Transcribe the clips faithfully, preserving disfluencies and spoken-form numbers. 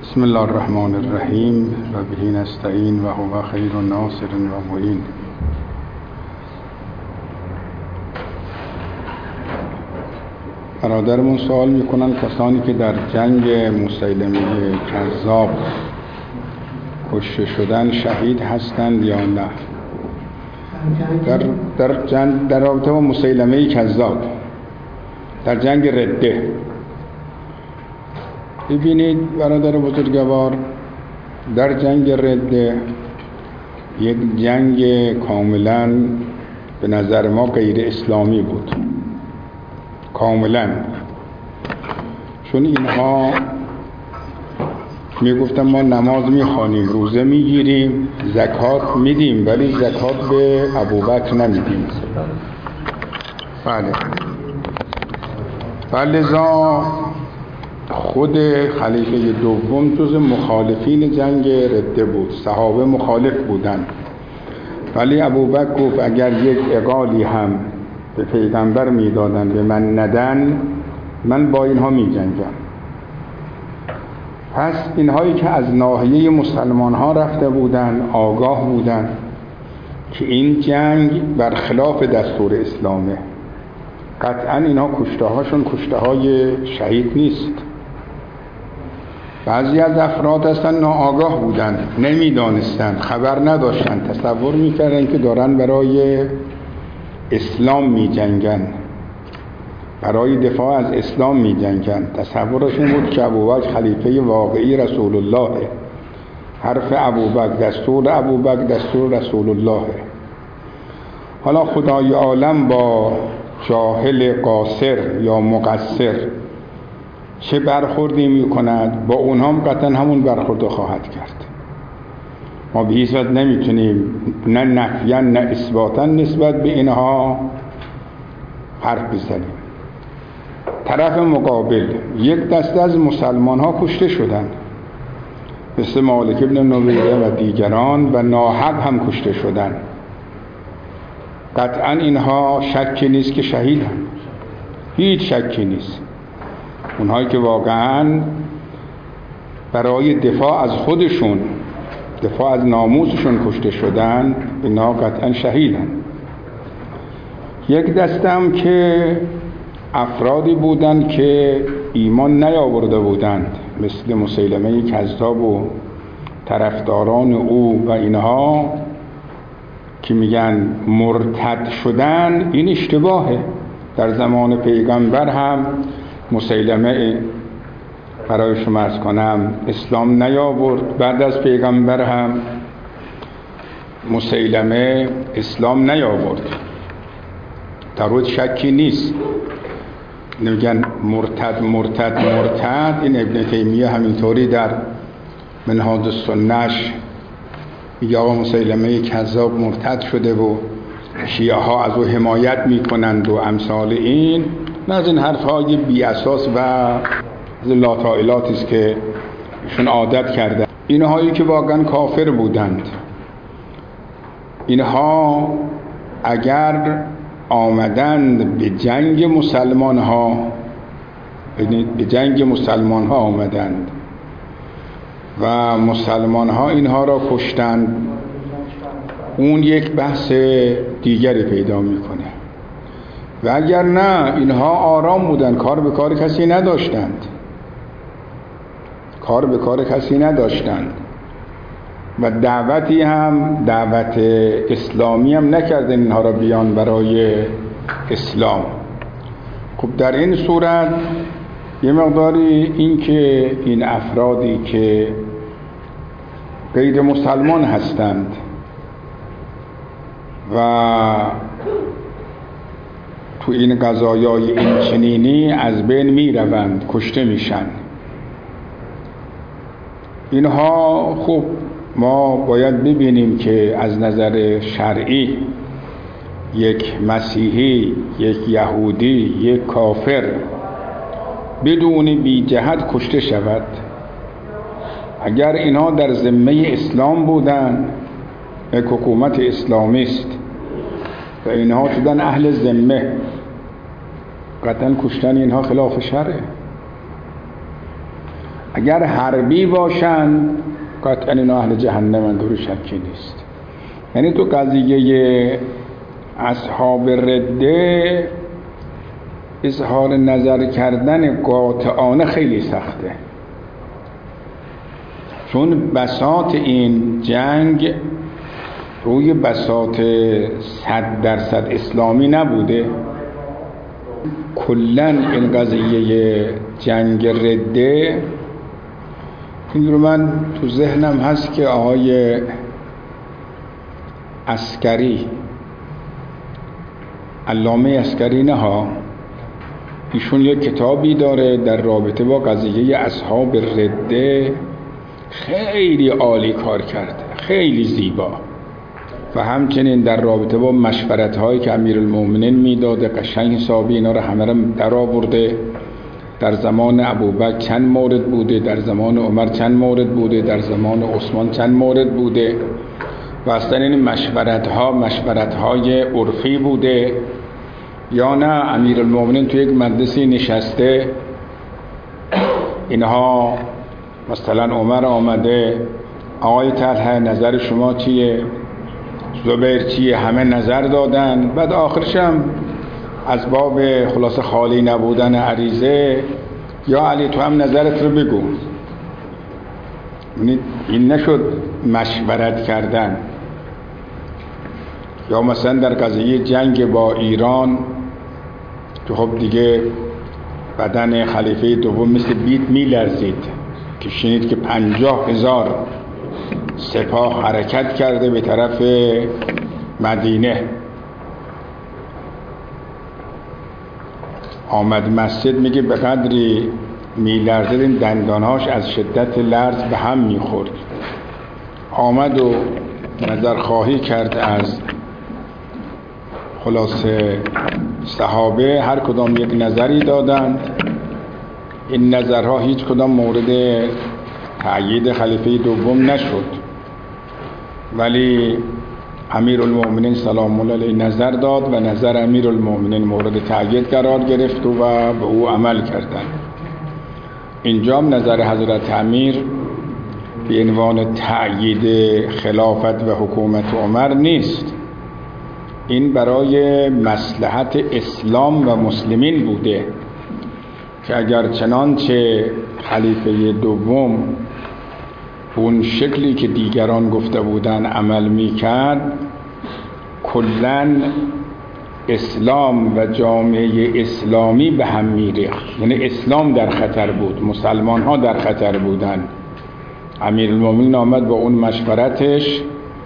بسم الله الرحمن الرحیم و به نستعین و هو خیر ناصر و معین. برادرمون سوال میکنن کسانی که در جنگ مسیلمه کذاب کشته شدن شهید هستند یا نه؟ در در جنگ در رابطه با مسیلمه کذاب در جنگ رده، ببینید برادر بزرگوار، در جنگ رده یک جنگ کاملا به نظر ما غیر اسلامی بود، کاملا. چون اینها میگفتن ما نماز میخوانیم، روزه میگیریم، زکات میدیم، ولی زکات به ابوبکر نمیدیم. بله. فلذا خود خلیفه دوم جز مخالفین جنگ رده بود، صحابه مخالف بودند، ولی ابوبکر گفت اگر یک عقالی هم به پیغمبر میدادن به من ندن، من با اینها می جنگم. پس اینهایی که از ناحیه مسلمان ها رفته بودن آگاه بودن که این جنگ برخلاف دستور اسلامه، قطعا اینها کشته هاشون کشته های شهید نیست. بعضی از افراد هستن ناآگاه بودن، نمیدانستن، خبر نداشتن، تصور میکردن که دارن برای اسلام می جنگن، برای دفاع از اسلام می جنگن. تصورشون بود که ابوبکر خلیفه واقعی رسول الله، حرف ابوبکر، دستور ابوبکر دستور رسول الله. حالا خدای عالم با جاهل قاصر یا مقصر چه برخوردی می کند، با اونها هم قطعا همون برخورد خواهد کرد. ما به هیچ وجه نمیتونیم نه نفیاً نه اثباتاً نسبت به اینها حرف بزنیم. طرف مقابل یک دسته از مسلمان ها کشته شدند، مثل مالک ابن نویره و دیگران، و ناحق هم کشته شدند. قطعاً اینها شکی نیست که شهید هم، هیچ شکی نیست. اونهایی که واقعاً برای دفاع از خودشون، دفاع از ناموسشون کشته شدن، اینا قطعا شهیدن. یک دسته هم که افرادی بودند که ایمان نیاورده بودند، مثل مسیلمه کذاب و طرفداران او و اینها که میگن مرتد شدن، این اشتباهه. در زمان پیغمبر هم مسیلمه، برای شما عرض کنم، اسلام نیاورد. بعد از پیغمبر هم مسیلمه اسلام نیاورد، در روز شکی نیست. نمیگن مرتد مرتد مرتد. این ابن تیمیه همینطوری در منهاج السنه‌اش میگه آقا مسیلمه کذاب مرتد شده و شیعه ها از او حمایت میکنند و امثال این. نه از این حرف های بی اساس و لاتائلاتی است که ایشون عادت کردن. اینهایی که واقعا کافر بودند، اینها اگر آمدند به جنگ مسلمان ها، به جنگ مسلمان ها آمدند و مسلمان ها اینها را کشتند، اون یک بحث دیگری پیدا میکنه. و اگر نه، اینها آرام بودند، کار به کار کسی نداشتند، کار به کار کسی نداشتند و دعوتی هم، دعوت اسلامی هم نکردن اینها را بیان برای اسلام. خب در این صورت یه مقداری این که این افرادی که غیر مسلمان هستند و تو این قضایای این چنینی از بین می روند، کشته میشن، اینها خب ما باید ببینیم که از نظر شرعی یک مسیحی، یک یهودی، یک کافر بدون بی جهت کشته شود. اگر اینها در ذمه اسلام بودن، یک حکومت اسلامی است و اینها شدن اهل ذمه، قطعا کشتن اینها خلاف شرعه. اگر حربی باشند قطعا اینا اهل جهنمند، رو شکی نیست. یعنی تو قضیه اصحاب رده اظهار نظر کردن قاطعانه خیلی سخته، چون بساط این جنگ روی بساط صد درصد اسلامی نبوده. کلن این قضیه جنگ رده این رو من تو ذهنم هست که آقای عسکری، علامه عسکری نه ها، ایشون یک کتابی داره در رابطه با قضیه اصحاب رده، خیلی عالی کار کرده، خیلی زیبا. و همچنین در رابطه با مشورت هایی که امیرالمومنین میداده قشنگ حسابی اینا رو همه رو در آورده. در زمان ابوبکر چند مورد بوده، در زمان عمر چند مورد بوده، در زمان عثمان چند مورد بوده. و اصلا این مشورت ها مشورت های عرفی بوده یا نه امیرالمومنین تو یک مجلسی نشسته، اینها مثلا عمر آمده آقای طلحه نظر شما چیه، زبیر چیه، همه نظر دادن. بعد آخرش هم از باب خلاصه خالی نبودن عریضه یا علی تو هم نظرت رو بگو. این نشد مشورت کردن. یا مثلا در قضیه جنگ با ایران که خب دیگه بدن خلیفه دوم مثل بید میلرزید که شنید که پنجاه هزار سپاه حرکت کرده به طرف مدینه. آمد مسجد، میگه به قدری میلرزید این دندانهاش از شدت لرز به هم میخورد. آمد و نظر خواهی کرد از خلاصه صحابه، هر کدام یک نظری دادند. این نظرها هیچ کدام مورد تأیید خلیفه دوم نشد، ولی امیرالمومنین سلام الله علیه نظر داد و نظر امیرالمومنین مورد تأیید قرار گرفت و به او عمل کردند. اینجا نظر حضرت امیر به عنوان تأیید خلافت و حکومت عمر نیست، این برای مصلحت اسلام و مسلمین بوده که اگر چنانچه خلیفه دوم اون شکلی که دیگران گفته بودن عمل میکرد، کلن اسلام و جامعه اسلامی به هم میریخت. یعنی اسلام در خطر بود، مسلمان ها در خطر بودن. امیرالمومنین آمد با اون مشورتش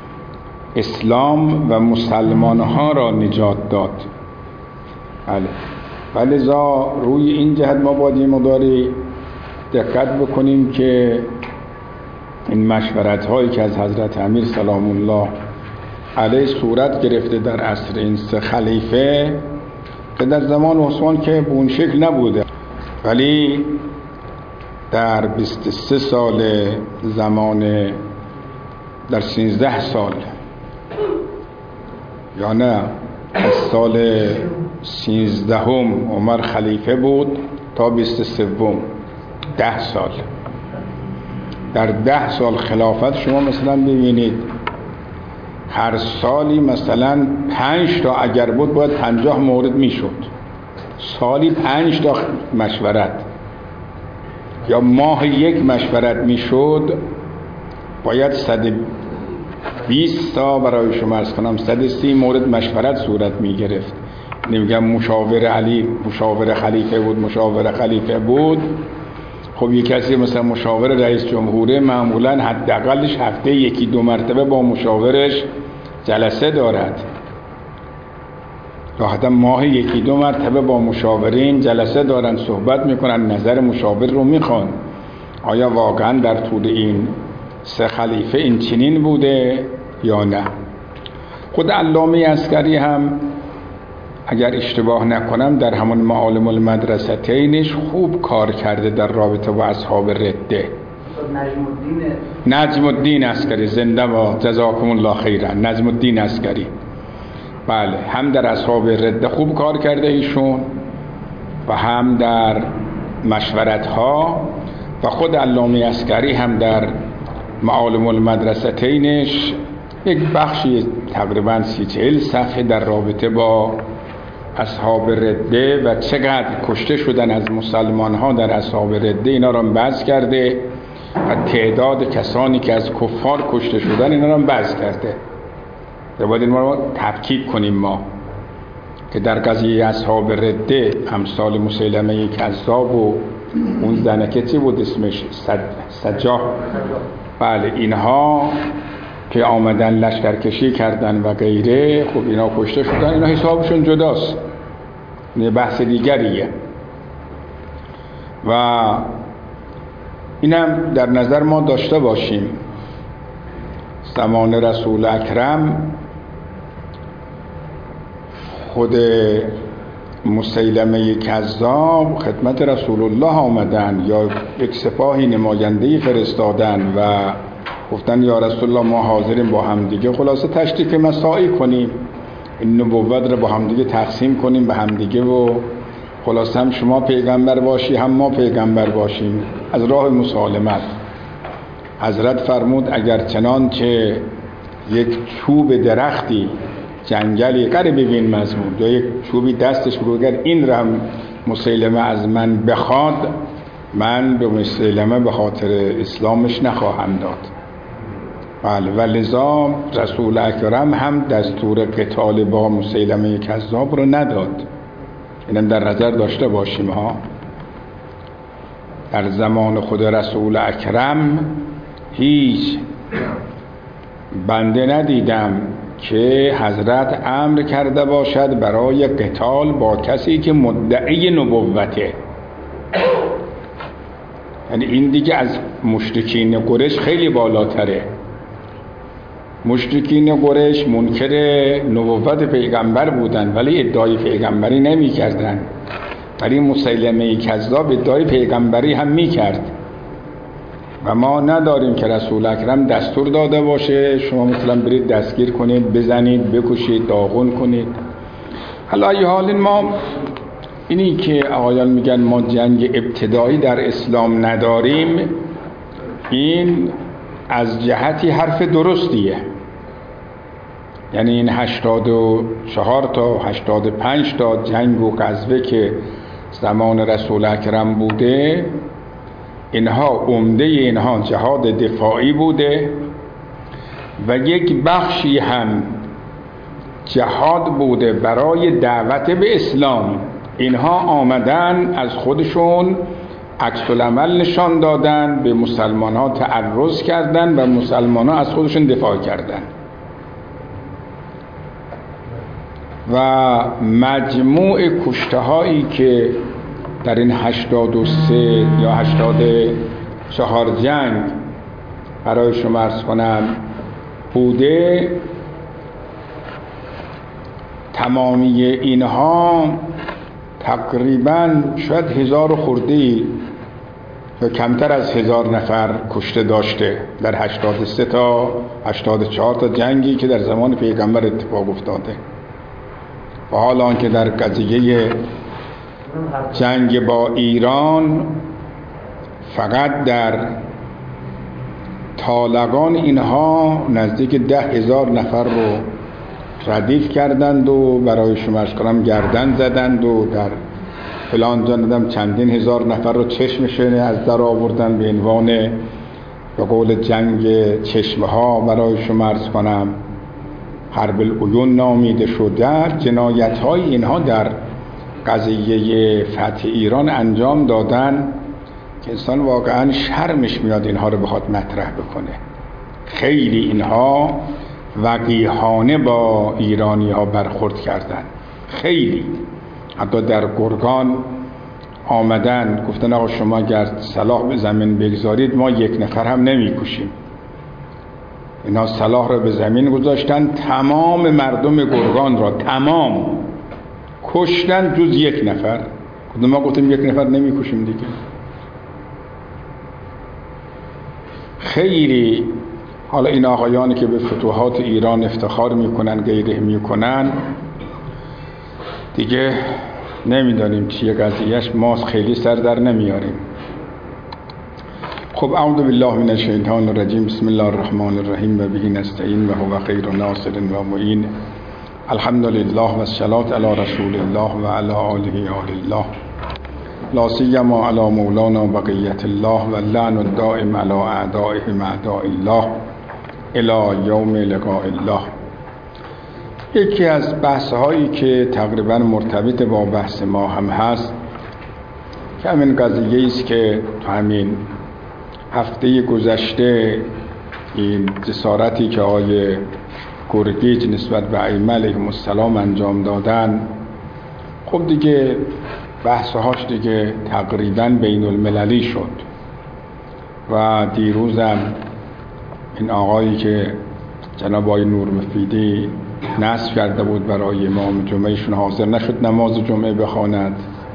اسلام و مسلمان ها را نجات داد. بله. ولی زا روی این جهت ما باید یه مقداری دقت بکنیم که این مشورت هایی که از حضرت امیر سلام الله علیه صورت گرفته در عصر این سه خلیفه، که در زمان عثمان که به اون شکل نبوده، ولی در بیست و سه سال زمان، در سیزده سال یا نه از سال سیزدهم عمر خلیفه بود تا بیست و سوم، ده سال. در ده سال خلافت شما مثلا ببینید هر سالی مثلا پنج تا اگر بود باید پنجاه مورد میشد، سالی پنج تا مشورت یا ماه یک مشورت میشد، باید صد و بیست تا برای شما عرض کنم صد و سی مورد مشورت صورت میگرفت. نمیگم مشاور علی مشاور خلیفه بود، مشاور خلیفه بود. خب یک کسی مثلا مشاور رئیس جمهوره معمولا حداقلش هفته یکی دو مرتبه با مشاورش جلسه دارد، یا حتی ماه یکی دو مرتبه با مشاورین جلسه دارن، صحبت میکنن، نظر مشاور رو میخوان. آیا واقعا در طول این سه خلیفه این چنین بوده یا نه؟ خود علامه عسکری هم اگر اشتباه نکنم در همون معالم المدرستینش خوب کار کرده در رابطه با اصحاب رده. نجم الدین عسکری زنده و جزاکم الله خیرا. نجم الدین عسکری بله، هم در اصحاب رده خوب کار کرده ایشون و هم در مشورت ها و خود علامه عسکری هم در معالم المدرستینش یک بخشی تقریبا سی چهل صفحه در رابطه با اصحاب رده و چقدر کشته شدن از مسلمان ها در اصحاب رده اینا را بحث کرده و تعداد کسانی که از کفار کشته شدن اینا را بحث کرده. باید این ما رو تفکیک کنیم ما که در قضیه اصحاب رده امثال مسیلمه کذاب و اون زنکه چی بود اسمش سجاح، بله اینها که آمدن لشکرکشی کردن و غیره، خب اینا کشته شدن، اینا حسابشون جداست، این بحث دیگریه. و اینم در نظر ما داشته باشیم زمان رسول اکرم خود مسیلمه کذاب خدمت رسول الله آمدن یا یک سپاهی نمایندهی فرستادن و گفتن یا رسول الله ما حاضریم با همدیگه خلاصه تشریک مساعی کنیم، این نبوت رو با همدیگه تقسیم کنیم به همدیگه و خلاصه هم شما پیغمبر باشی هم ما پیغمبر باشیم از راه مسالمت. حضرت فرمود اگر چنانچه یک چوب درختی جنگلی قره ببین مضمون یا یک چوبی دستش بگو اگر این را مسیلمه از من بخواد من به مسیلمه به خاطر اسلامش نخواهم داد. بله و لذا رسول اکرم هم دستور قتال با مسیلمه کذاب رو نداد. اینم در نظر داشته باشیم ها. در زمان خود رسول اکرم هیچ بنده ندیدم که حضرت امر کرده باشد برای قتال با کسی که مدعی نبوته. یعنی این دیگه از مشرکین قریش خیلی بالاتره. مشرکین قریش منکر نبوت پیغمبر بودن ولی ادعای پیغمبری نمی کردن، ولی مسیلمه کذاب ادعای پیغمبری هم می کرد. و ما نداریم که رسول اکرم دستور داده باشه شما مثلا برید دستگیر کنید، بزنید، بکشید، داغون کنید. حالا ای حال ما اینی که آقایان میگن ما جنگ ابتدایی در اسلام نداریم، این از جهتی حرف درستیه. یعنی این هشتاد و چهار تا هشتاد و پنج تا جنگ و غزوه که زمان رسول اکرم بوده، اینها عمده اینها جهاد دفاعی بوده و یک بخشی هم جهاد بوده برای دعوت به اسلام. اینها آمدن از خودشون عکس العمل نشان دادن، به مسلمان ها تعرض کردن و مسلمان ها از خودشون دفاع کردن و مجموع کشته هایی که در این هشتاد و سه یا هشتاد و چهار جنگ برای شما عرض کنم بوده، تمامی اینها تقریبا شاید هزار خورده‌ای یا کمتر از هزار نفر کشته داشته در هشتاد و سه تا هشتاد و چهار تا جنگی که در زمان پیغمبر اتفاق افتاده. و حالا آنکه در قضیه جنگ با ایران فقط در طالقان اینها نزدیک ده هزار نفر رو ردیف کردند و برای شمارش کنم گردن زدند و در فلان جاندم چندین هزار نفر رو چشمشون از در آوردن به عنوان به قول جنگ چشمه ها برای شمارش کنم حرب العیون نامیده شده. جنایت های اینها در قضیه فتح ایران انجام دادن که انسان واقعا شرمش میاد اینها رو بخواد مطرح بکنه. خیلی اینها وقیحانه با ایرانی ها برخورد کردن، خیلی. حتی در گرگان آمدن گفتن آقا شما اگر سلاح به زمین بگذارید ما یک نفر هم نمی کشیم. اینا سلاح رو به زمین گذاشتن، تمام مردم گرگان را تمام کشتن جز یک نفر. ما گفتیم یک نفر نمی کشیم دیگه. خیلی حالا این آقایانی که به فتوحات ایران افتخار میکنن غیره میکنن دیگه نمیدانیم چیه قضیهش، ما خیلی سر در نمیاریم. خب اعوذ بالله من الشیطان الرجیم. بسم الله الرحمن الرحیم و به نستعین و هو خیر ناصر و معین. الحمد لله و الصلاة علی رسول الله و علی آله آل الله، لا سیما علی مولانا بقیت الله و اللعن الدائم علی اعدائهم اعداء الله الی یوم لقاء الله. یکی از بحث هایی که تقریبا مرتبط با بحث ما هم هست که همین قضیه است که تو همین هفته گذشته این جسارتی که آقای گرگیج نسبت به ائمه علیهم السلام انجام دادن، خب دیگه بحثهاش دیگه تقریبا بین المللی شد و دیروزم این آقایی که جناب آقای نور مفیدی نصب کرده بود برای امام جمعهشون حاضر نشد نماز جمعه بخواند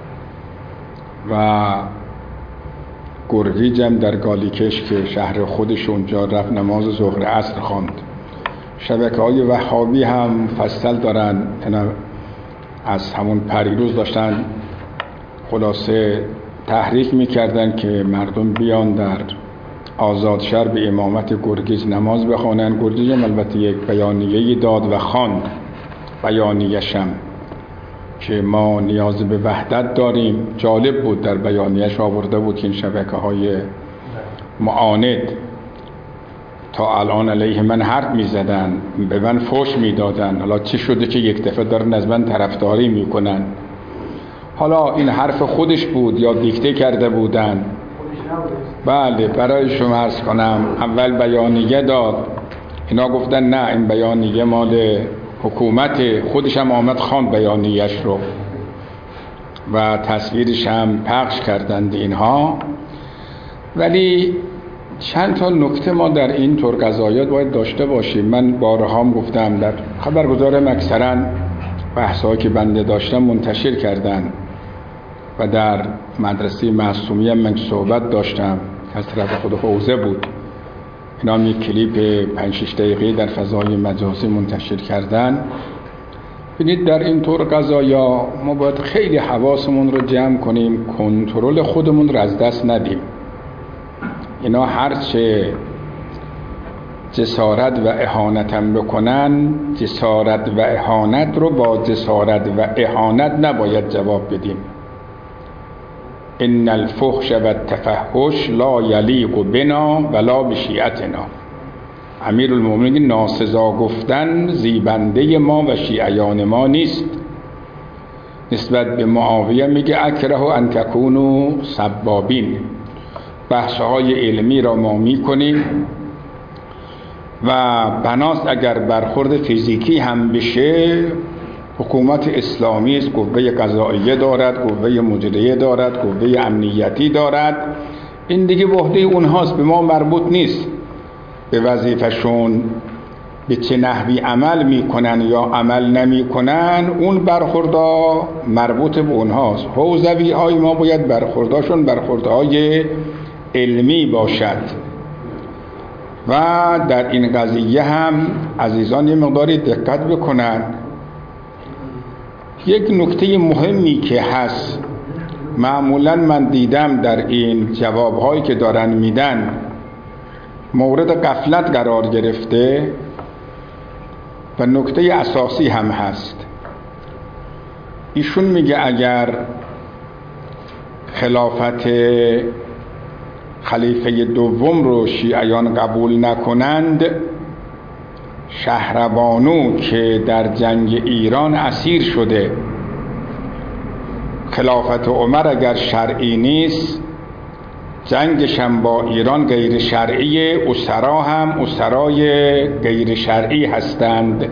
و گرگیجم در گالیکش که شهر خودش اونجا رفت نماز ظهر عصر خواند. شبکه های وهابی هم فصل دارن، از همون پریروز داشتن خلاصه تحریک میکردن که مردم بیان در آزادشهر به امامت گرگیج نماز بخوانن. گرگیج هم البته یک بیانیه‌ای داد و خواند بیانیه‌شم که ما نیاز به وحدت داریم. جالب بود در بیانیه‌اش آورده بود که این شبکه های معاند تا الان علیه من حرف میزدن، به من فحش میدادن، حالا چی شده که یک دفعه دارن از من طرفداری میکنن؟ حالا این حرف خودش بود یا دیکته کرده بودن؟ بله، برای شما عرض کنم اول بیانیه داد، اینا گفتن نه این بیانیه مال حکومت، خودش هم آمد خواند بیانیه‌اش رو و تصویرش هم پخش کردند اینها. ولی چند تا نکته ما در این طور قضایات باید داشته باشیم. من بارها هم گفتم در خبرگزارم اکثرا بحث‌هایی که بنده داشتم منتشر کردن و در مدرسه معصومی هم من صحبت داشتم که از طرف خود حوزه بود، اینا هم یک کلیپ پنج شش دقیقه در فضای مجازی منتشر کردن. ببینید در این طور قضایا ما باید خیلی حواسمون رو جمع کنیم، کنترل خودمون رو از دست ندیم. اینا هرچه جسارت و اهانت هم بکنن، جسارت و اهانت رو با جسارت و اهانت نباید جواب بدیم. ان الفحش و التفحش لا یلیق بنا ولا بشیعتنا. امیرالمومنین ناسزا گفتن زیبنده ما و شیعیان ما نیست. نسبت به معاویه میگه اکره ان تکونوا سبابین. بحث‌های علمی را ما میکنیم و بناست اگر برخورد فیزیکی هم بشه، حکومت اسلامی است، قوه قضاییه دارد، قوه مجریه دارد، قوه امنیتی دارد، این دیگه به عهده اونهاست، به ما مربوط نیست. به وظیفه‌شون به چه نحوی عمل میکنن یا عمل نمیکنن، اون برخوردها مربوط به اونهاست. حوزوی های ما باید برخوردهاشون برخوردهای علمی باشد. و در این قضیه هم عزیزان یه مقداری دقت بکنن. یک نکته مهمی که هست، معمولا من دیدم در این جوابهایی که دارن میدن مورد غفلت قرار گرفته و نکته اساسی هم هست. ایشون میگه اگر خلافت خلیفه دوم رو شیعیان قبول نکنند، شهربانو که در جنگ ایران اسیر شده، خلافت عمر اگر شرعی نیست، جنگش هم با ایران غیر شرعی، اسرا هم اسرای غیر شرعی هستند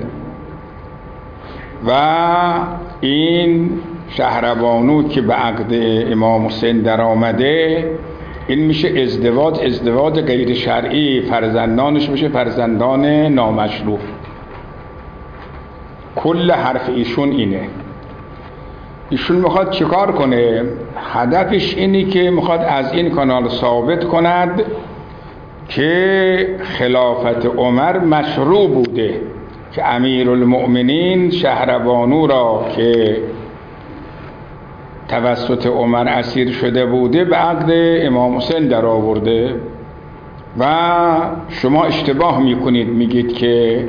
و این شهربانو که به عقد امام حسین در آمده، این میشه ازدواج ازدواج غیر شرعی، فرزندانش میشه فرزندان نامشروع. کل حرف ایشون اینه. ایشون میخواد چیکار کنه؟ هدفش اینی که میخواد از این کانال ثابت کند که خلافت عمر مشروع بوده، که امیرالمؤمنین شهربانو را که توسط عمر اسیر شده بوده به عقد امام حسین در آورده. و شما اشتباه میکنید میگید که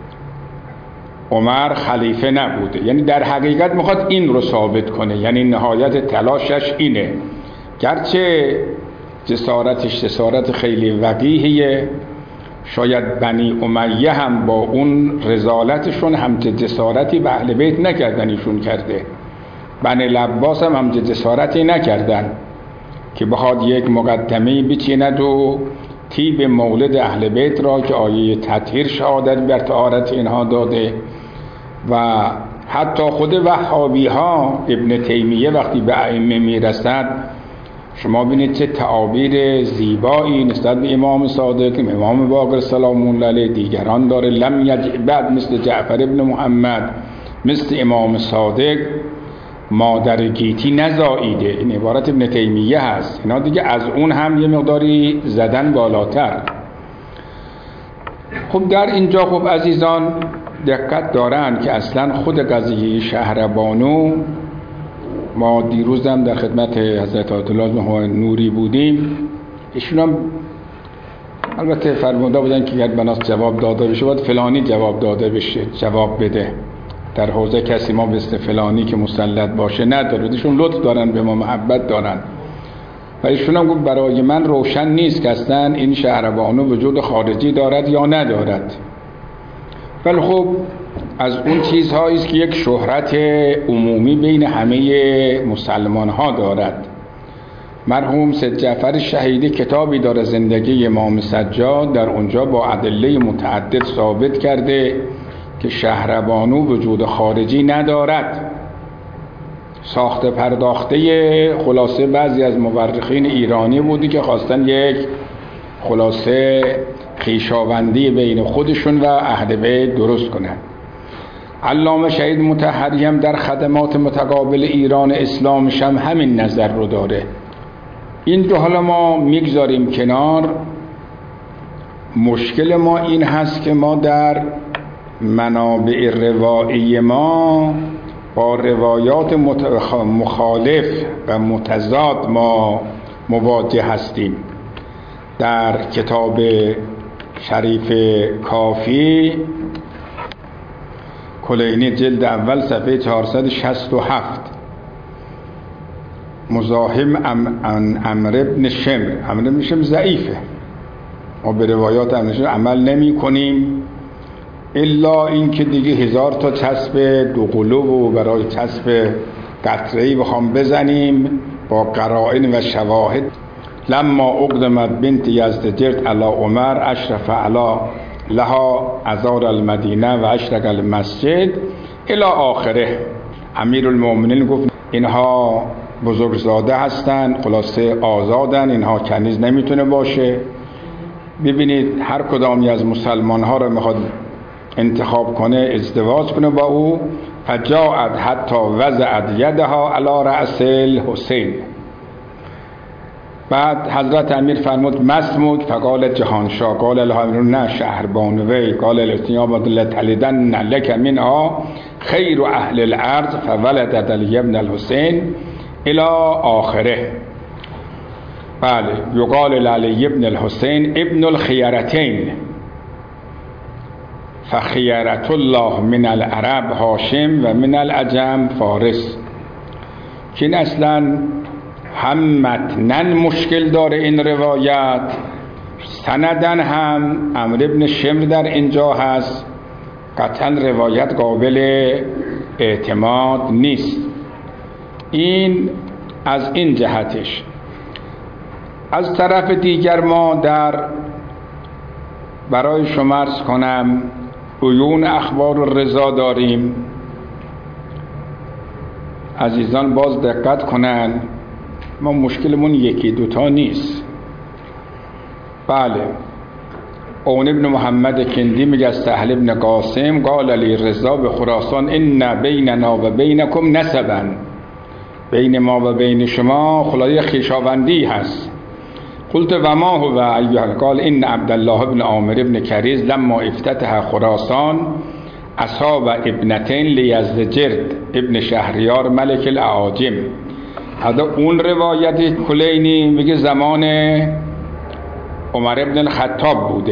عمر خلیفه نبوده. یعنی در حقیقت میخواد این رو ثابت کنه، یعنی نهایت تلاشش اینه، گرچه جسارتش جسارت خیلی وقیحیه، شاید بنی امیه هم با اون رذالتشون همچه جسارتی به اهل بیت نکردن، ایشون کرده. بنی العباس هم همچه جسارتی نکردن که بخواد یک مقدمه بچیند و تیب مولد اهل بیت را که آیه تطهیر شهادت بر طهارت اینها داده. و حتی خود وهابی ها، ابن تیمیه وقتی به ائمه میرسد، شما بینید چه تعابیر زیبایی نسبت به امام صادق، امام باقر سلام الله علیه، دیگران داره. لم یجعبد مثل جعفر ابن محمد، مثل امام صادق مادر گیتی نزاییده. این عبارت ابن تیمیه هست. اینا دیگه از اون هم یه مقداری زدن بالاتر. خب در اینجا خب عزیزان دقت دارن که اصلا خود قضیه شهربانو، ما دیروز هم در خدمت حضرت آیت الله نوری بودیم، ایشون هم البته فرموده بودن که اگر بناس جواب داده بشه باید فلانی جواب داده بشه، جواب بده. در حوزه کسی ما مثل فلانی که مسلط باشه نداره. ایشون لطف دارن به ما، محبت دارن. و ایشون هم گفت برای من روشن نیست که اصلا این شهربانو وجود خارجی دارد یا ندارد. ولی خب از اون چیزهایی است که یک شهرت عمومی بین همه مسلمان ها دارد. مرحوم سید جعفر شهیدی کتابی داره، زندگی امام سجاد، در اونجا با ادله متعدد ثابت کرده که شهربانو وجود خارجی ندارد. ساخته پرداخته خلاصه بعضی از مورخین ایرانی بودی که خواستن یک خلاصه خویشاوندی بین خودشون و اهل بیت درست کنن. علامه شهید مطهری هم در خدمات متقابل ایران اسلامش هم همین نظر رو داره. این رو حالا ما میگذاریم کنار. مشکل ما این هست که ما در منابع روایی ما با روایات مخالف و متضاد ما مواجه هستیم. در کتاب شریف کافی کلینی جلد اول صفحه چهارصد و شصت و هفت، مزاحم عمرو بن شمر. عمرو بن شمر ضعیفه، ما به روایات عمرو بن شمر عمل نمی کنیم الا این که دیگه هزار تا چسب دو قلوب و برای چسب قطره‌ای بخوام بزنیم با قرائن و شواهد. لما اقدمت بنت یزدجرد علی عمر اشرف علی لها ازار المدینه و اشرق المسجد الی آخره. امیر المؤمنین گفت اینها بزرگزاده هستن، خلاصه آزادن، اینها کنیز نمیتونه باشه. ببینید هر کدامی از مسلمان ها رو میخواد انتخاب کنه، ازدواج کنه با او. فجاءت حتی وضعت یدها علی رأس الحسین. بعد حضرت امیر فرمود مسموک، فقال جهانشاه قال الهامرون نه شهربانوی قال الاستیاب لتلدن لک منها خیر اهل الارض فولدت علی ابن الحسین الى آخره. بله، یقال علی ابن الحسین ابن الخیرتین فخیرت الله من العرب هاشم و من العجم فارس. که این اصلا هم متنن مشکل داره این روایت، سندن هم عمرو بن شمر در اینجا هست، قطعا روایت قابل اعتماد نیست. این از این جهتش. از طرف دیگر ما در برای شما عرض کنم عیون اخبار الرضا داریم. عزیزان باز دقت کنن، ما مشکلمون یکی دوتا نیست. بله، اون ابن محمد کندی میگه از سهل ابن قاسم قال علی رضا به خراسان ان بیننا و بینکم نسبا، بین ما و بین شما خلای خویشاوندی هست. قلت و ما هو ایها؟ قال ان عبدالله ابن عامر ابن کریز لما افتتح خراسان اصحاب ابنتین لیزدجرد ابن شهریار ملک الاعاجم. حالا اون روایت کلینی میگه زمان عمر ابن الخطاب بوده.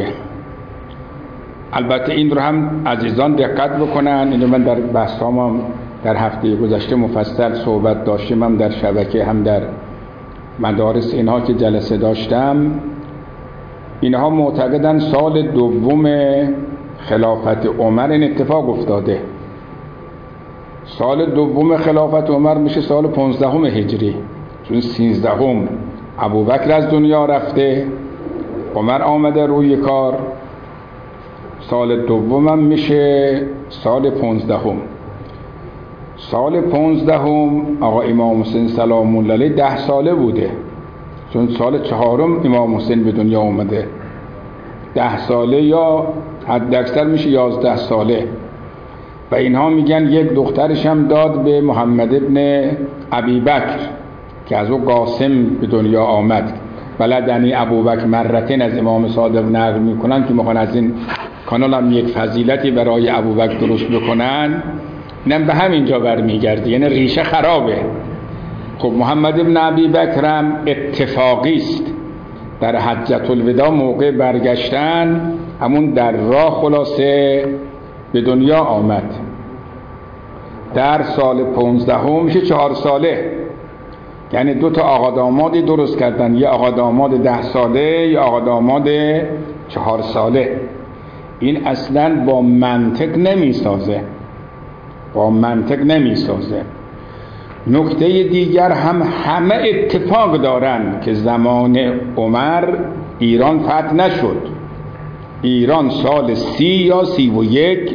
البته این رو هم عزیزان دقت بکنن، اینو من در بحثام هم در هفته گذشته مفصل صحبت داشتیم، هم در شبکه هم در مدارس اینها که جلسه داشتم. اینها معتقدن سال دوم خلافت عمر این اتفاق افتاده. سال دوم خلافت عمر میشه سال پانزدهم هجری، چون سیزدهم ابوبکر از دنیا رفته، عمر آمده روی کار. سال دومم میشه سال پانزدهم. سال پانزدهم آقا امام حسین سلام الله علیه ده ساله بوده، چون سال چهارم امام حسین به دنیا اومده. ده ساله یا حد اکثر میشه یازده ساله. و اینها میگن یک دخترش هم داد به محمد ابن ابی بکر که از او قاسم به دنیا آمد. بلدنی ابوبکر مرتين از امام صادق نقل میکنن که میخوان از این کانال هم یک فضیلتی برای ابوبکر درست بکنن، اینم به همینجا برمیگرده، یعنی ریشه خرابه. خب محمد ابن ابی بکر هم اتفاقی است، در حجة الوداع موقع برگشتن همون در راه خلاصه به دنیا آمد. در سال پانزدهم میشه چهار ساله، یعنی دو تا آقا دامادی درست کردن، یه آقا داماد ده ساله یه آقا داماد چهار ساله. این اصلا با منطق نمی سازه، با منطق نمی سازه. نکته دیگر هم همه اتفاق دارن که زمان عمر ایران فتح نشد. ایران سال سی یا سی و یک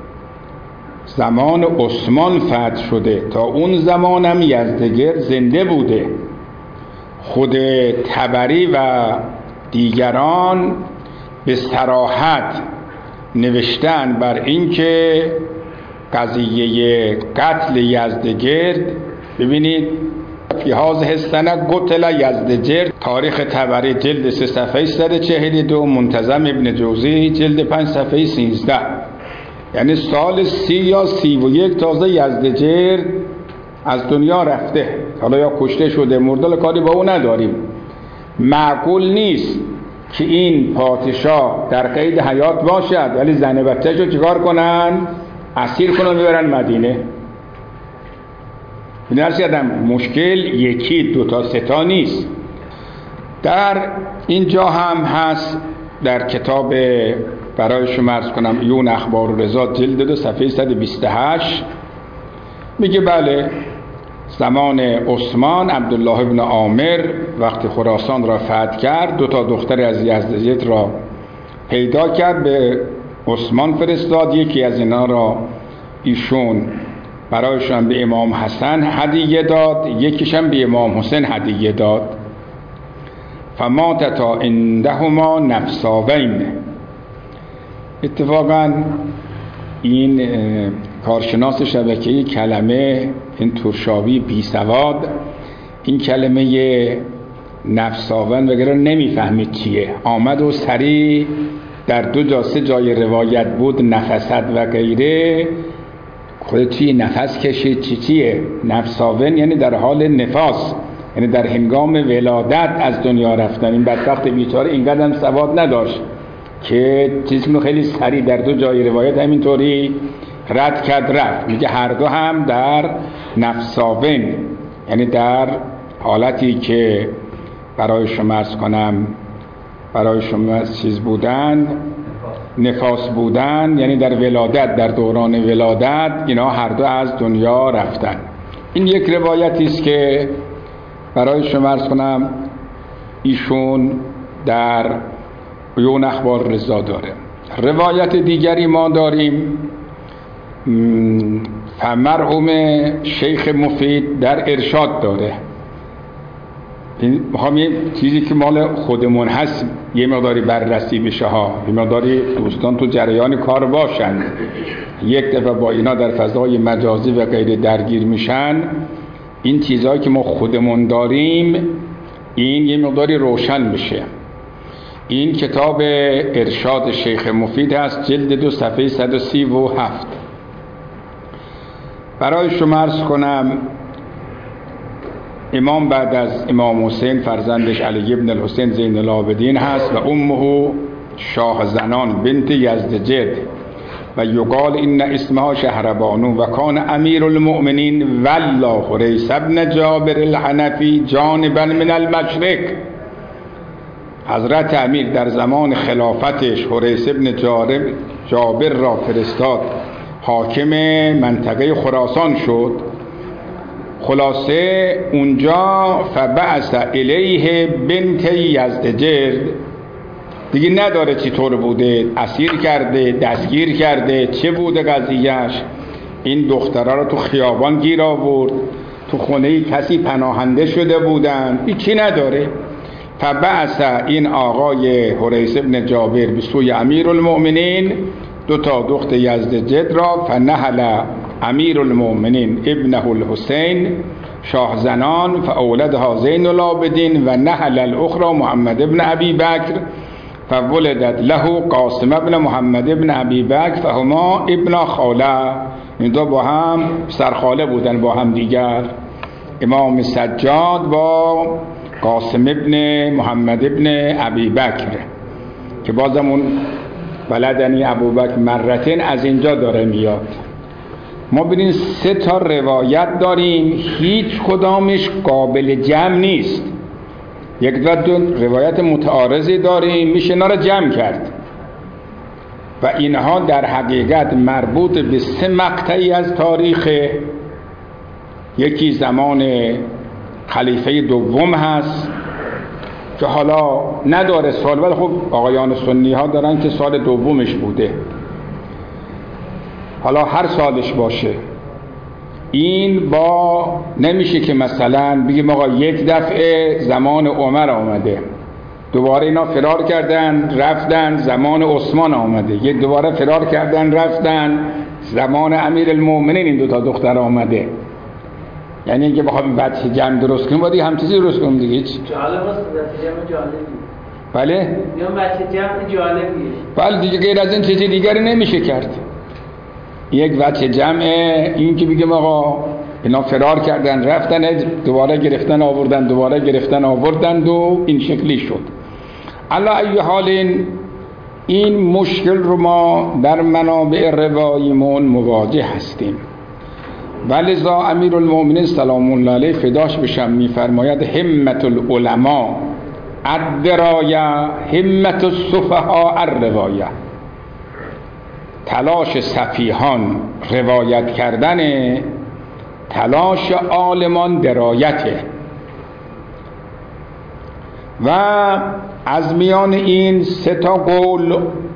زمان عثمان فتح شده. تا اون زمانم یزدگرد زنده بوده. خود طبری و دیگران به صراحت نوشتن بر اینکه قضیه قتل یزدگرد، ببینید فی هذه السنه قتل یزدگرد، تاریخ طبری جلد سه صفحه صد و چهل و دو، منتظم ابن جوزی جلد پنج صفحه سیزده. یعنی سال سی یا سی و یک تازه یزدگرد از دنیا رفته، حالا یا کشته شده مرده، کاری با او نداریم. معقول نیست که این پادشاه در قید حیات باشد ولی زن بچه‌شو چیکار کنن؟ اسیر کنن ببرن مدینه. درست کردم مشکل یکی دو تا سه تا نیست. در اینجا هم هست در کتاب برای شما عرض کنم یون اخبار و رضا جلد دو صفحه صد و بیست و هشت میگه بله زمان عثمان عبدالله ابن عامر وقتی خراسان را فتح کرد، دو تا دختر از یزدگرد را پیدا کرد، به عثمان فرستاد. یکی از اینا را ایشون برایشان به امام حسن هدیه داد، یکیشم به امام حسین هدیه داد. فماتتا عندهما نفساوین. اتفاقا این کارشناس شبکه‌ای کلمه این ترشاوی بی سواد این کلمه نفساون وغیره نمیفهمید چیه، آمد و سریع در دو جا سه جای روایت بود نفست و غیره، خود چی نفس کشید چی چیه نفساون، یعنی در حال نفاس، یعنی در هنگام ولادت از دنیا رفتن. این بدبخت بیچاره اینقدر هم سواد نداشت که چیزی رو خیلی سریع در دو جای روایت همینطوری رد کرد رفت. میگه هر دو هم در نفساون، یعنی در حالتی که برای شما عرض کنم برای شما چیز بودن، نفاس بودن، یعنی در ولادت، در دوران ولادت اینا هر دو از دنیا رفتن. این یک روایتی است که برای شما عرض کنم ایشون در یون اخبار رضا داره. روایت دیگری ما داریم فمرحوم شیخ مفید در ارشاد داره. این میخوام یه چیزی که مال خودمون هست یه مقداری بررسی بشه ها، یه مقداری دوستان تو جریان کار باشن. یک دفعه با اینا در فضای مجازی و غیره درگیر میشن، این چیزهایی که ما خودمون داریم این یه مقداری روشن بشه. این کتاب ارشاد شیخ مفید هست، جلد دو صفحه صد و سی و هفت. برای شما عرض کنم امام بعد از امام حسین فرزندش علی ابن الحسین زین العابدین هست و امه شاه زنان بنت یزدجرد و یقال این اسمها شهربانو و کان امیر المؤمنین والله حریث ابن جابر الحنفی جانبا من المشرق. حضرت امیر در زمان خلافتش حریث ابن جابر را فرستاد حاکم منطقه خراسان شد. خلاصه اونجا فبعث الیه بنت یزدجرد، دیگه نداره چی طور بوده، اسیر کرده، دستگیر کرده، چه بوده قضیهش. این دخترها رو تو خیابان گیر آورد، تو خونه کسی پناهنده شده بودن، هیچی نداره. فبعث این آقای حریث ابن جابر به سوی امیر المؤمنین دو تا دخت یزدجرد را. فنحل امیر المؤمنین ابنه الحسین شاه زنان فاولدها زین العابدین و نحل الاخرى محمد ابن ابی بکر فولدت له قاسم ابن محمد ابن ابی بکر فهما ابن خاله. این دو با هم سرخاله بودن با هم دیگر. امام سجاد با قاسم ابن محمد ابن ابی بکر که بازمون ولدنی ابوبکر مرتين از اینجا داره میاد. ما ببینید سه تا روایت داریم، هیچ کدامش قابل جمع نیست. یک دو, دو روایت متعارضی داریم، میشه اینا رو جمع کرد و اینها در حقیقت مربوط به سه مقطعی از تاریخ. یکی زمان خلیفه دوم هست که حالا نداره سال، ولی خب آقایان سنی ها دارن که سال دومش بوده، حالا هر سالش باشه. این با نمیشه که مثلا بگیم آقا یک دفعه زمان عمر آمده، دوباره اینا فرار کردن رفتن زمان عثمان آمده، یک دوباره فرار کردن رفتن زمان امیر المؤمنین این دو تا دختر آمده. یعنی اینکه بخوام بچه جمع درست کنیم باید هم چیزی درست کنیم دیگه. هیچ جالب است، بچه جمع جالبی. بله؟ یا بچه جمع جالبیه. بله دیگه، غیر از این چیزی دیگری نمیشه کرد. یک بچه جمع این که بگیم آقا اینا فرار کردن رفتن دوباره گرفتن آوردن دوباره گرفتن آوردن و این شکلی شد. علی ای حال این, این مشکل رو ما در منابع رواییمون مواجه هستیم. ولذا امیر المؤمنین سلام الله علیه فداش بشم میفرماید همت العلماء الدرایه همت السفهاء الروایه. تلاش سفیهان روایت کردن، تلاش عالمان درایته. و از میان این سه تا قول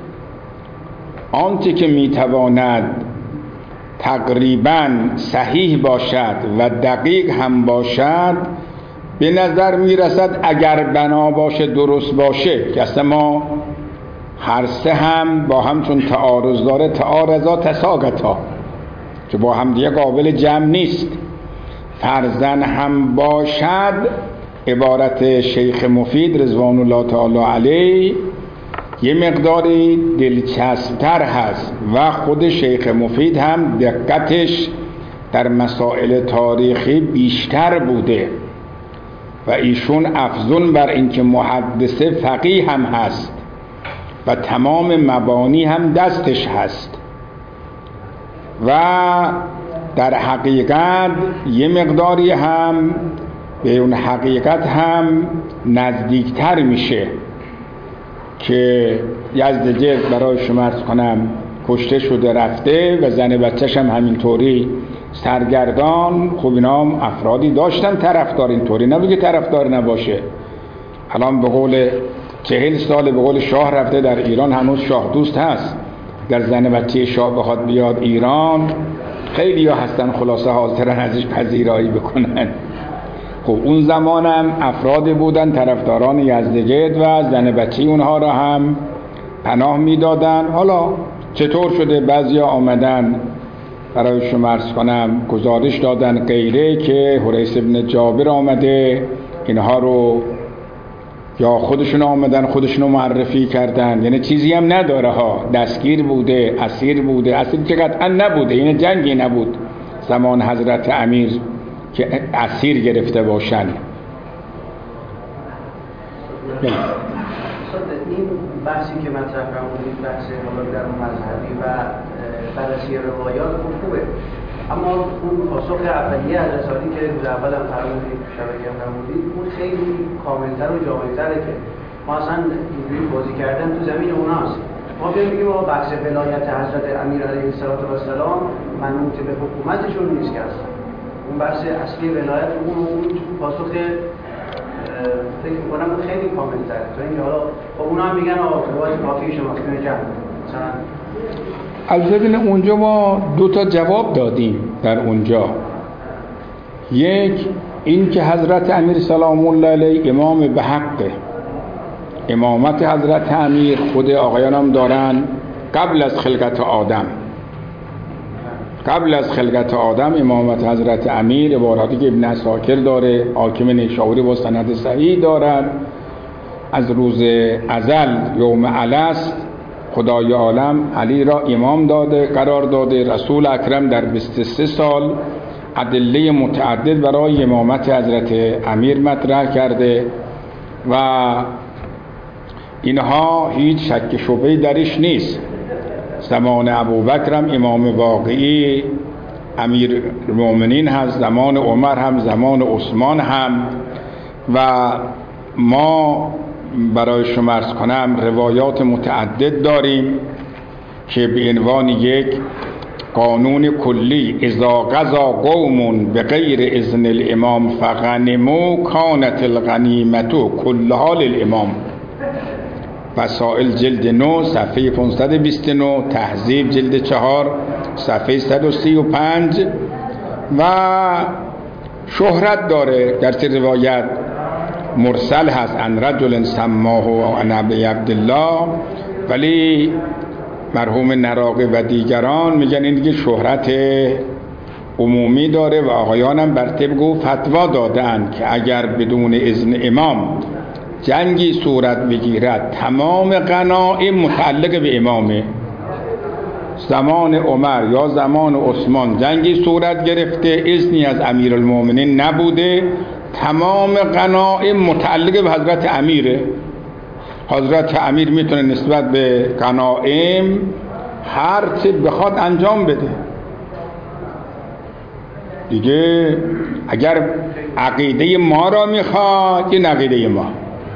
آنچه که میتواند تقریبا صحیح باشد و دقیق هم باشد به نظر میرسد اگر بنا باشه درست باشه که اصلا ما هر سه هم با هم چون تعارض داره تعارضا تساقطا که با هم دیگه قابل جمع نیست. فرضاً هم باشد عبارت شیخ مفید رضوان الله تعالی علیه یه مقداری دلچسبتر هست و خود شیخ مفید هم دقتش در مسائل تاریخی بیشتر بوده و ایشون افزون بر اینکه محدث فقیه هم هست و تمام مبانی هم دستش هست و در حقیقت یه مقداری هم به اون حقیقت هم نزدیکتر میشه که یزدجرد برای شما عرض کنم کشته شده رفته و زن بچه‌ش هم همینطوری سرگردان. خب اینا هم افرادی داشتن طرفدار، اینطوری نبوده طرفدار نباشه. الان به قول چهل سال به قول شاه رفته در ایران هنوز شاه دوست هست. در زن بچه شاه بخواد بیاد ایران خیلی ها هستن خلاصه حاضرن ازش پذیرایی بکنن. خب اون زمان هم افرادی بودن طرفداران یزدجرد و زن بچه اونها را هم پناه میدادن. حالا چطور شده بعضیا آمدن برای شما عرض کنم گزارش دادن غیره که حریث ابن جابر آمده اینها رو یا خودشون آمدن خودشون معرفی کردن، یعنی چیزی هم نداره ها، دستگیر بوده اسیر بوده، اسیر که قطعا نبوده، یعنی جنگی نبود زمان حضرت امیر که اسیر گرفته باشند. این بحثی که مطرح فرمودید بحث حالا در مذهبی و بررسی روایات خوبه، اما اون پاسخ اولیه از رسالی که روز اول هم فرمودید شبکه هم فرمودید اون خیلی کاملتر و جامع‌تره که ما اصلا اینجوری بازی کردن تو زمین اوناست. ما بیایم بگیم ما بحث ولایت حضرت امیر علیه السلام منوط به حکومتشون نیست که اصلا اون بحث اصلی ولایت اون اون پاسخ فکر می‌کنم اون خیلی کامل‌تره تا اینکه حالا خب اونا هم میگن آقا روایت کافی شما کنه جمع مثلا البته اونجا ما دو تا جواب دادیم در اونجا. یک این که حضرت امیر سلام الله علیه امام به حقه، امامت حضرت امیر خود آقایان هم دارن قبل از خلقت آدم، قبل از خلقت آدم امامت حضرت امیر، عبارتی که ابن عساکر داره، حاکم نیشابوری با سند صحیح دارد، از روز ازل یوم الست خدای عالم علی را امام داده قرار داده. رسول اکرم در بیست و سه سال ادله متعدد برای امامت حضرت امیر مطرح کرده و اینها هیچ شک شبهه‌ای درش نیست. زمان ابوبکر هم امام واقعی امیر المؤمنین هست، زمان عمر هم، زمان عثمان هم، و ما برای شما عرض کنم روایات متعدد داریم که به عنوان یک قانون کلی اذا قضا قوم به غیر اذن الامام فغنموا کانت الغنیمة کلها للامام. وسائل جلد نه صفحه پانصد و بیست و نه، تهذیب جلد چهار صفحه صد و سی و پنج. و شهرت داره در چه روایت مرسل هست ان رجل سماه و ان ابی عبدالله، ولی مرحوم نراقی و دیگران میگن این دیگه شهرت عمومی داره و آقایان هم بر طبق او فتوا دادن که اگر بدون اذن امام جنگی صورت بگیرد تمام غنایم متعلق به امامه. زمان عمر یا زمان عثمان جنگی صورت گرفته، اذنی از امیرالمومنین نبوده، تمام غنایم متعلق به حضرت امیره. حضرت امیر میتونه نسبت به غنایم هر چه بخواد انجام بده دیگه. اگر عقیده ما را میخواد این عقیده ما،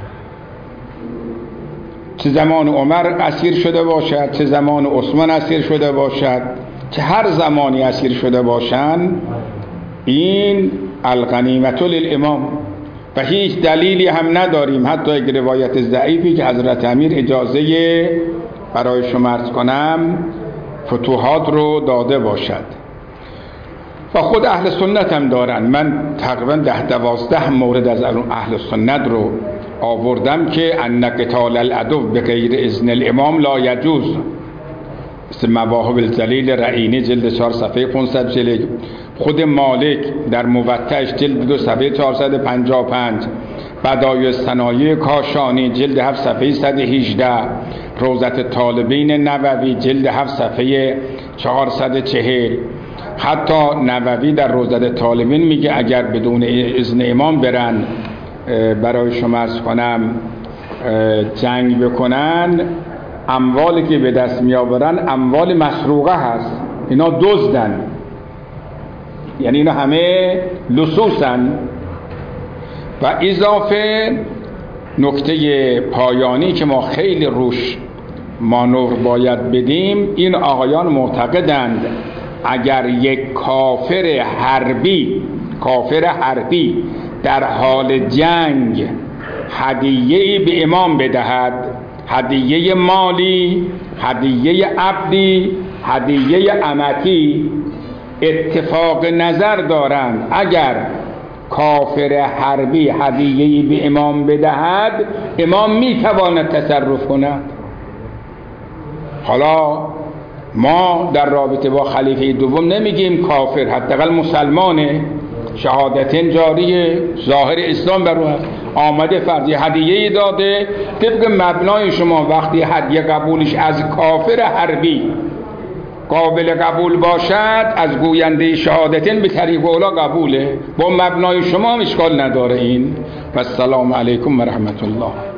چه زمان عمر اسیر شده باشد، چه زمان عثمان اسیر شده باشد، چه هر زمانی اسیر شده باشند، این الغنیمة للامام و هیچ دلیلی هم نداریم حتی یک روایت ضعیفی که حضرت امیر اجازه برای شما عرض کنم فتوحات رو داده باشد. و خود اهل سنت هم دارن. من تقریبا ده دوازده مورد از اهل سنت رو آوردم که ان قتال العدو به غیر اذن الامام لا یجوز، مثل مواهب الجلیل رعینی جلد چهار صفحه پانصد جلد، خود مالک در موطأش جلد دو صفحه چهارصد و پنجاه و پنج، بدایع صنایع کاشانی جلد هفت صفحه صد و هجده، روضت طالبین نووی جلد هفت صفحه چهارصد و چهل. حتی نووی در روضت طالبین میگه اگر بدون اذن امام برن برای شما عرض کنم جنگ بکنن، اموالی که به دست میآورن اموال مسروقه هست، اینا دزدن، یعنی اینا همه لصوصن. و اضافه نکته پایانی که ما خیلی روش مانور باید بدیم، این آقایان معتقدند اگر یک کافر حربی کافر حربی در حال جنگ هدیه‌ای به امام بدهد، هدیه مالی، هدیه عبدی، هدیه امتی، اتفاق نظر دارند اگر کافر حربی هدیه‌ای به امام بدهد امام میتواند تصرف کند. حالا ما در رابطه با خلیفه دوم نمیگیم کافر، حداقل مسلمانه، شهادتین جاریه، ظاهر اسلام بر او آمده، فرض هدیه‌ای داده، طبق مبنای شما وقتی هدیه قبولش از کافر حربی قابل قبول باشد از گوینده شهادتین به طریق اولا قبوله، با مبنای شما هم اشکال نداره این. و السلام علیکم و رحمت الله.